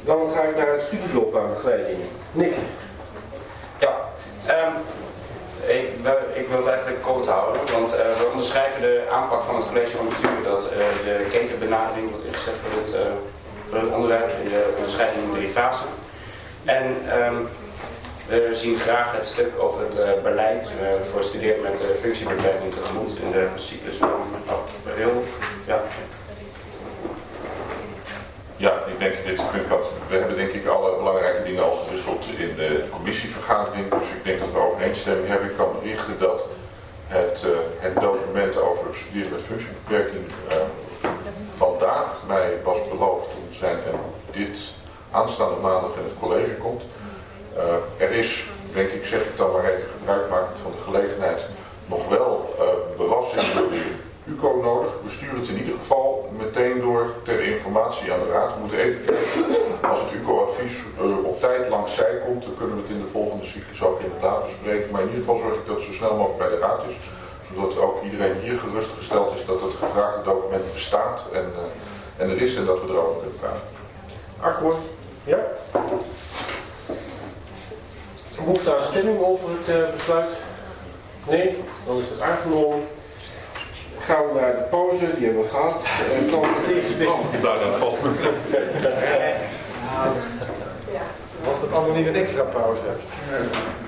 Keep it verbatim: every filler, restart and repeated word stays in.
Dan ga ik naar de studieloopbaanbegeleiding. Nick. Ja, um, ik, ik wil het eigenlijk kort houden, want uh, we onderschrijven de aanpak van het college van bestuur dat uh, de ketenbenadering wordt ingezet voor het, uh, voor het onderwerp in de onderscheiding in drie fasen. En um, we zien graag het stuk over het uh, beleid uh, voor studeren met uh, functiebeperking tegemoet in de cyclus van april. Ja. Ja, ik denk dit punt had. We hebben denk ik alle belangrijke dingen al gewisseld in de commissievergadering. Dus ik denk dat we overeenstemming hebben. Ik kan berichten dat het, uh, het document over studeren met functiebeperking uh, vandaag mij was beloofd om te zijn en dit aanstaande maandag in het college komt. Uh, er is, denk ik, zeg ik dan maar even gebruikmakend van de gelegenheid, nog wel uh, bewassing door de U C O nodig. We sturen het in ieder geval meteen door ter informatie aan de raad. We moeten even kijken, als het U C O-advies uh, op tijd langs zij komt, dan kunnen we het in de volgende cyclus ook inderdaad bespreken. Maar in ieder geval zorg ik dat het zo snel mogelijk bij de raad is, zodat ook iedereen hier gerustgesteld is dat het gevraagde document bestaat en, uh, en er is en dat we erover kunnen praten. Akkoord. Ja? Behoefte aan stemming over het uh, besluit? Nee? Dan is het aangenomen. Gaan we naar de pauze, die hebben we gehad. En dan de eerste Oh, daar dan valt me. Was dat allemaal niet een extra pauze?